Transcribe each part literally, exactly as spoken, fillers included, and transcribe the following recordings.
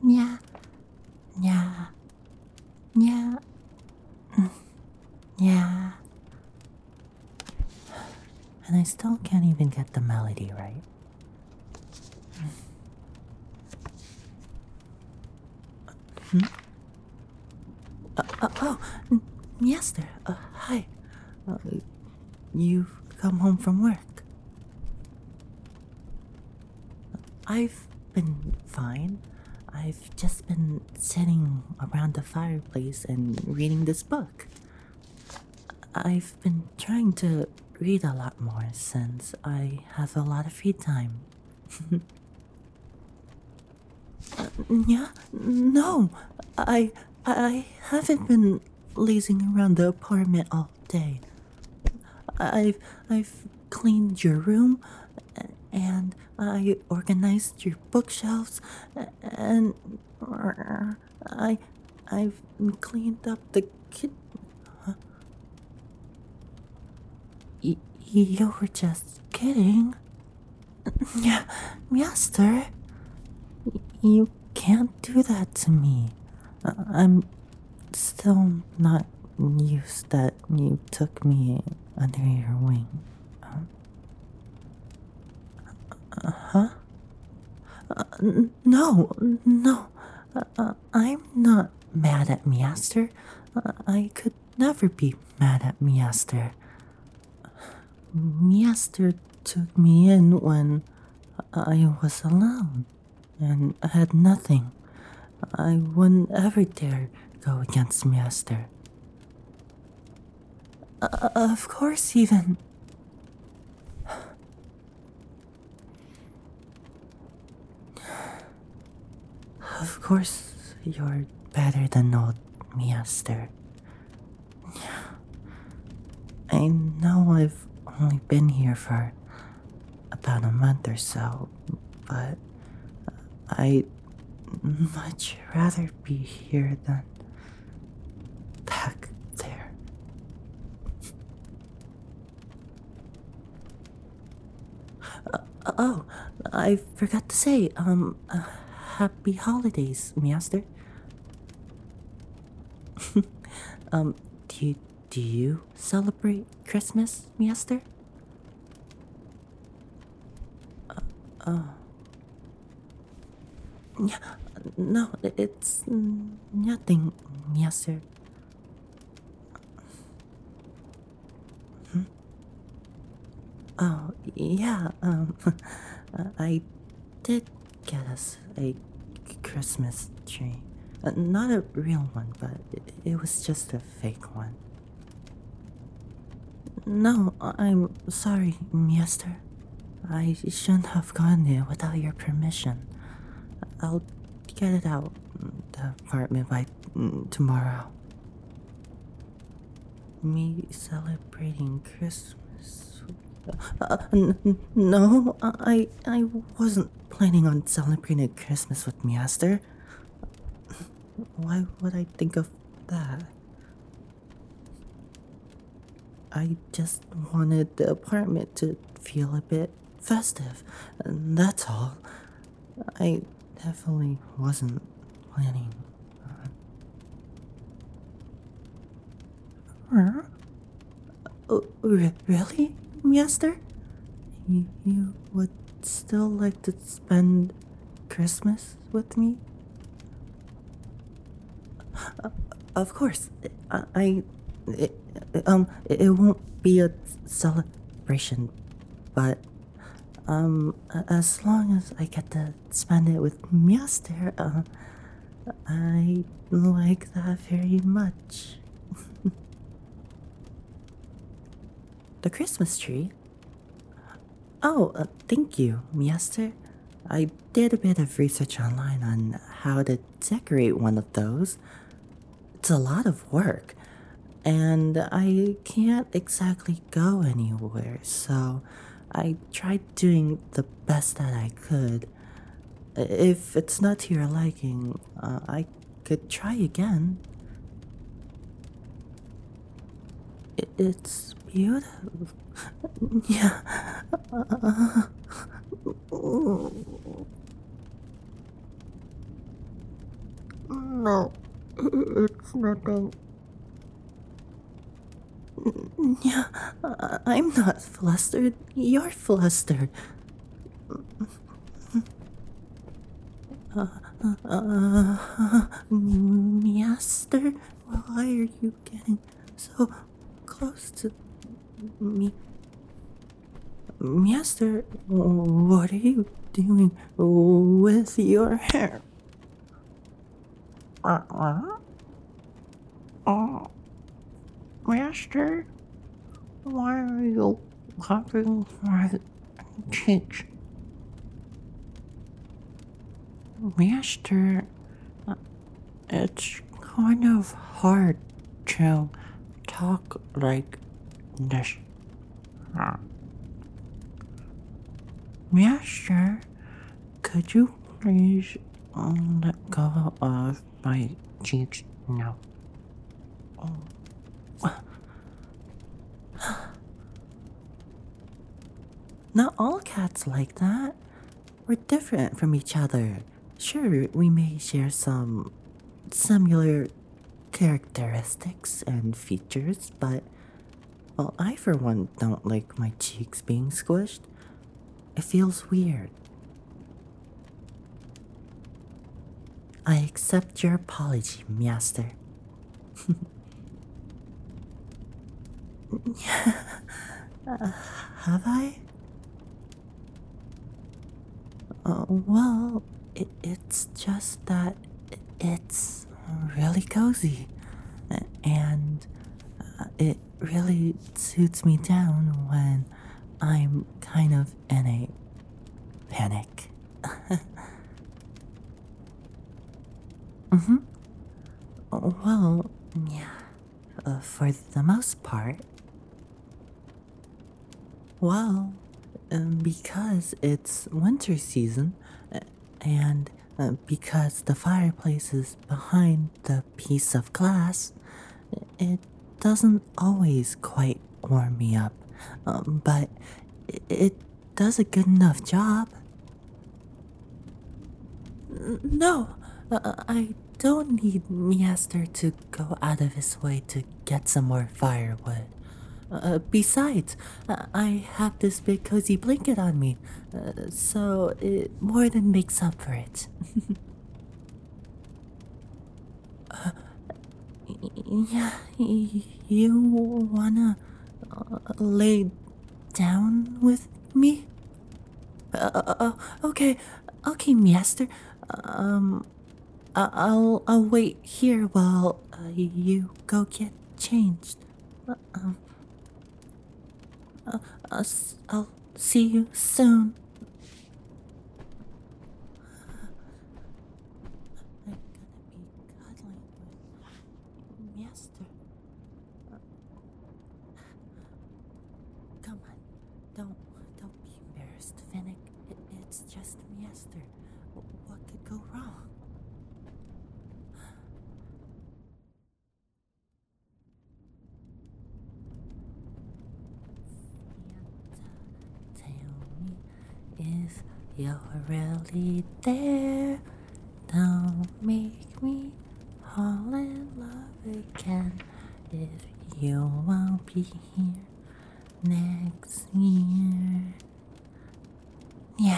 Yeah, yeah, yeah, yeah. And I still can't even get the melody right. Hmm? Uh, uh, oh, yes, there. Uh, hi. Uh, you've come home from work. I've been fine. I've just been sitting around the fireplace and reading this book. I've been trying to read a lot more since I have a lot of free time. Yeah, no, I I haven't been lazing around the apartment all day. I've I've cleaned your room, and I organized your bookshelves, and I I've cleaned up the kit. Y- you were just kidding. Yeah, Master, you can't do that to me. I- I'm still not used that you took me under your wing. Uh huh? Uh, n- no, no. Uh, uh, I'm not mad at Measter. Uh, I could never be mad at Measter. Measter took me in when I was alone and I had nothing. I wouldn't ever dare go against Measter. Uh, of course, even. Of course, you're better than old Measter. I know I've only been here for about a month or so, but I'd much rather be here than back there. Uh, oh, I forgot to say, um, uh, happy holidays, Measter. um, do you, do you celebrate Christmas, Measter? Oh. Yeah, no, it's nothing, Measter. Hmm? Oh, yeah, um, I did get us a Christmas tree. Uh, not a real one, but it, it was just a fake one. No, I'm sorry, Miester. I shouldn't have gone there without your permission. I'll get it out the apartment by mm, tomorrow. Me celebrating Christmas. Uh, n- n- no, I I wasn't planning on celebrating Christmas with Miester. Why would I think of that? I just wanted the apartment to feel a bit festive, and that's all. I definitely wasn't planning. Huh? Oh, re- really, Miester? You, you would still like to spend Christmas with me? Uh, of course. I, I it, um, it won't be a celebration, but um, as long as I get to spend it with Miester, uh, I like that very much. The Christmas tree? Oh, uh, thank you, Miester. I did a bit of research online on how to decorate one of those. It's a lot of work, and I can't exactly go anywhere, so I tried doing the best that I could. If it's not to your liking, uh, I could try again. I- It's beautiful. Yeah. No, it's nothing. Yeah, I- I'm not flustered. You're flustered. Uh, Master, why are you getting so close to me? Master, what are you doing with your hair? Uh-uh. Oh, Master, why are you hugging my cheeks? Master, uh, it's kind of hard to talk like this. Uh, Master, could you please um, let go of my cheeks now? Not all cats like that. We're different from each other. Sure, we may share some similar characteristics and features, but, well, I for one don't like my cheeks being squished. It feels weird. I accept your apology, Master. uh, have I? Uh, well, it, it's just that it's really cozy. A- And uh, it really suits me down when I'm kind of in a panic. Mm-hmm. Well, yeah, uh, for the most part. Well, um, because it's winter season, uh, and uh, because the fireplace is behind the piece of glass, it doesn't always quite warm me up, um, but it, it does a good enough job. N- No, uh, I don't need Miester to go out of his way to get some more firewood. Uh, besides, uh, I have this big cozy blanket on me, uh, so it more than makes up for it. Yeah, y- you wanna uh, lay down with me? Uh, uh, uh, okay, okay, Master. Um, I- I'll I'll wait here while uh, you go get changed. Uh, um, uh, I'll, s- I'll see you soon. I'm gonna be cuddling with Master. Uh, come on, don't don't be embarrassed, Finnick. It, it's just Master. Wh- What could go wrong? Santa, tell me if you're really there. Don't make me fall in love again if you won't be here next year. Yeah,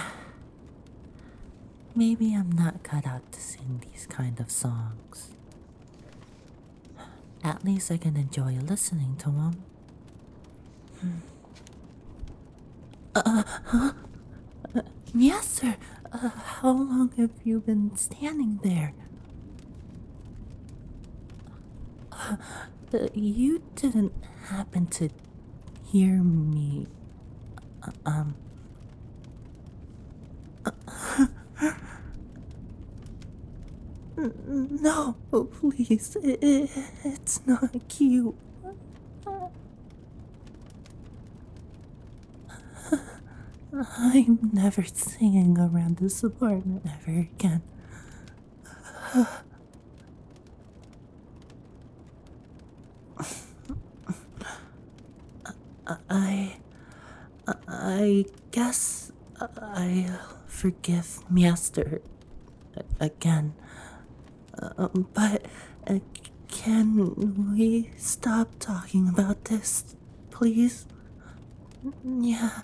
maybe I'm not cut out to sing these kind of songs. At least I can enjoy listening to them. Yes, sir. Uh, how long have you been standing there? Uh, you didn't happen to hear me. uh, Um. n- No, oh, please. I I it's not cute. I'm never singing around this apartment ever again. I. I guess I'll forgive Master again. Um, but uh, can we stop talking about this, please? Yeah.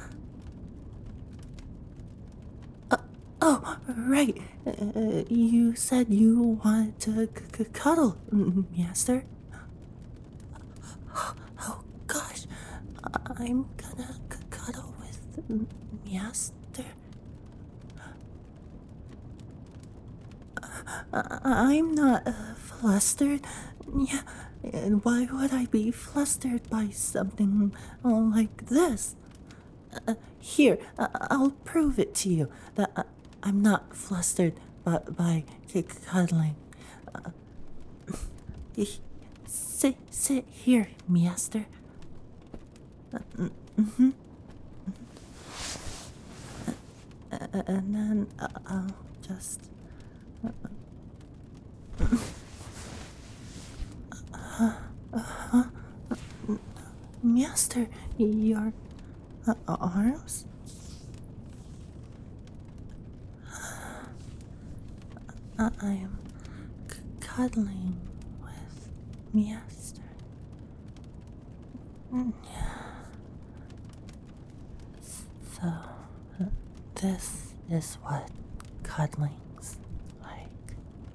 Oh, right. Uh, you said you wanted to c- c- cuddle, mm, Master. Oh gosh, I'm gonna c- cuddle with mm, Master. I- I'm not uh, flustered. Yeah, and why would I be flustered by something like this? Uh, here, uh, I'll prove it to you that uh, I'm not flustered by, by c- cuddling. Y- Sit, sit here, Master. Uh, and then uh, I'll just. Master, your uh, arms? Uh, I am c- cuddling with Master. So, uh, this is what cuddling's like.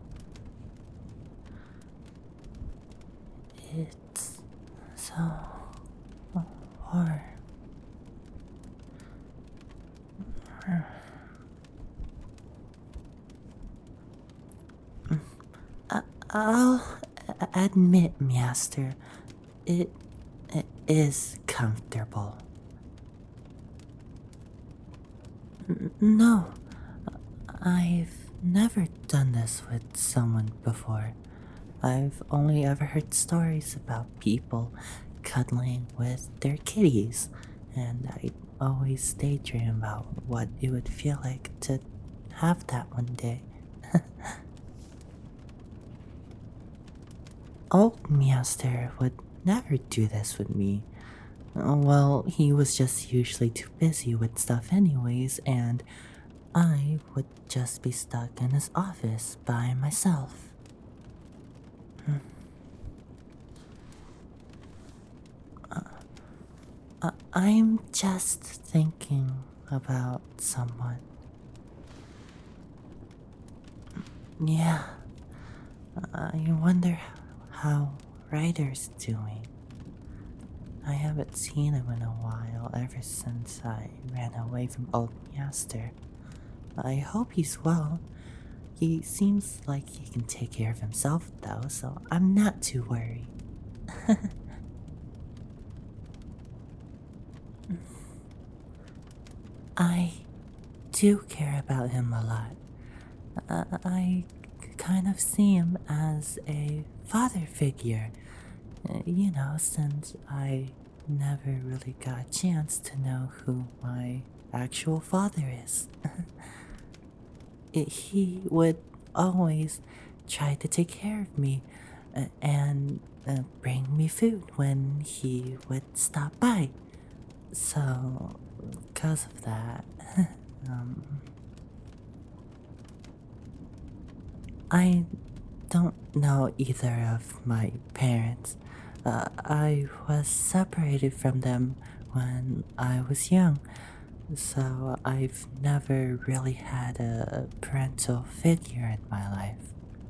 It's so warm. I- I'll a- admit, Master, it, it is comfortable. N- No, I've never done this with someone before. I've only ever heard stories about people cuddling with their kitties, and I always daydream about what it would feel like to have that one day. Old Meowster would never do this with me. Uh, Well, he was just usually too busy with stuff, anyways, and I would just be stuck in his office by myself. Uh, I'm just thinking about someone. Yeah, I wonder how Ryder's doing. I haven't seen him in a while ever since I ran away from old Master. I hope he's well. He seems like he can take care of himself though, so I'm not too worried. I do care about him a lot. Uh, I kind of see him as a father figure, uh, you know, since I never really got a chance to know who my actual father is. It- he would always try to take care of me uh, and uh, bring me food when he would stop by. So, because of that, um, I don't know either of my parents. Uh, I was separated from them when I was young, so I've never really had a parental figure in my life.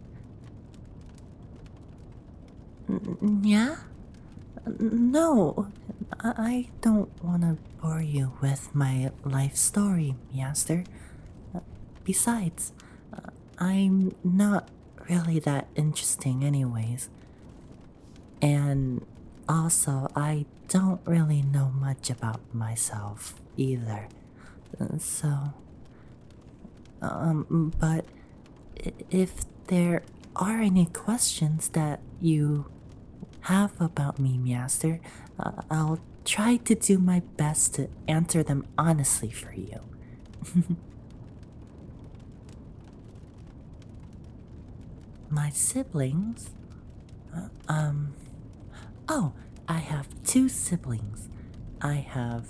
N- Yeah? No, I I don't want to bore you with my life story, Master. Besides, uh, I'm not really that interesting, anyways. And also, I don't really know much about myself either. Uh, So, um, but i- if there are any questions that you have about me, Master, uh, I'll try to do my best to answer them honestly for you. My siblings? Um, oh, I have two siblings. I have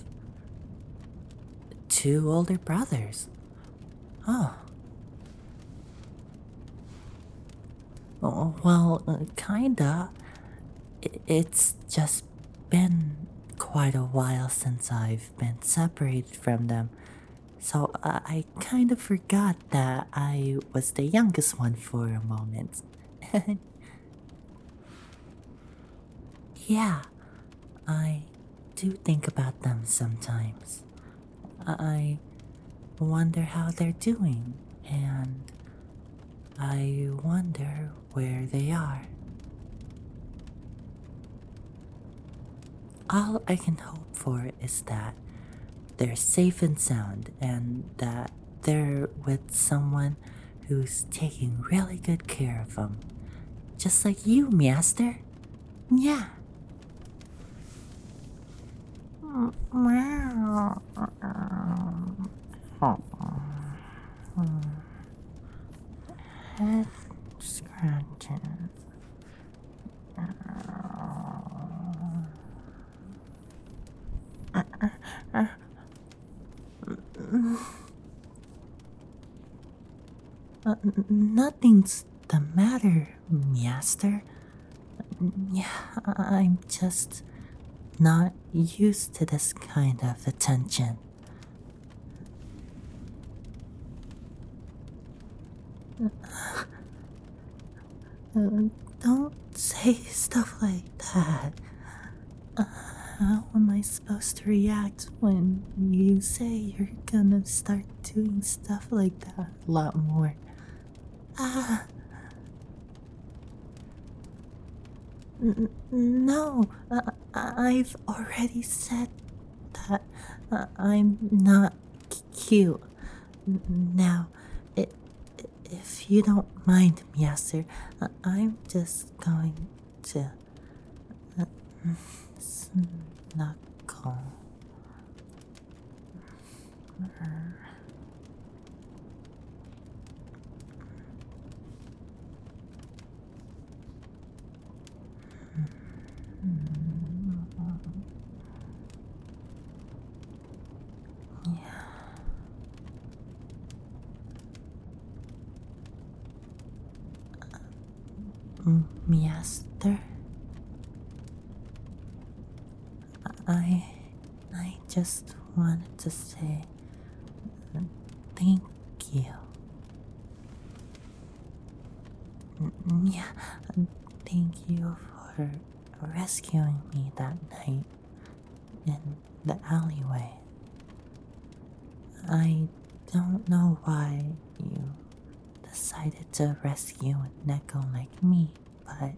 two older brothers. Oh, Oh, well, uh, kinda. I- It's just been quite a while since I've been separated from them, so I, I kind of forgot that I was the youngest one for a moment. Yeah, I do think about them sometimes. I wonder how they're doing, and I wonder where they are. All I can hope for is that they're safe and sound and that they're with someone who's taking really good care of them. Just like you, Master. Yeah. Head scratching. Uh, nothing's the matter, Master. Yeah, I'm just not used to this kind of attention. Uh, don't say stuff like that. Uh, how am I supposed to react when you say you're gonna start doing stuff like that a lot more? Ah, n- no, uh, I've already said that uh, I'm not c- cute. N- Now, i- if you don't mind, Miaster, uh, I'm just going to uh, snuggle. M- Miaster, I, I just wanted to say uh, thank you. N- Yeah, uh, thank you for rescuing me that night in the alleyway. I don't know why you decided to rescue a Neko like me, but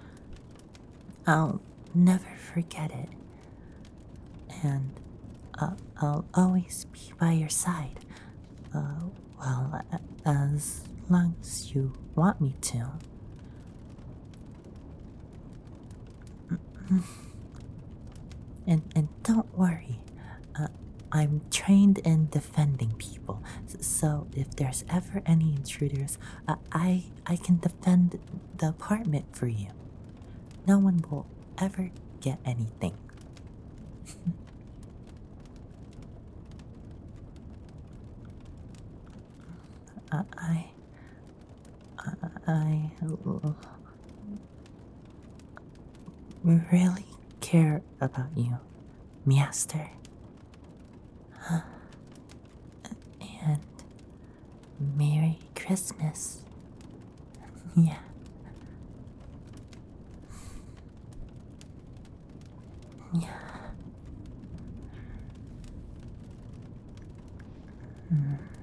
I'll never forget it. And uh, I'll always be by your side. Uh, well, a- as long as you want me to. And and don't worry, uh, I'm trained in defending people. S- So if there's ever any intruders, uh, I I can defend the apartment for you. No one will ever get anything. Uh, I I really care about you, Master. And Merry Christmas. Yeah. Yeah.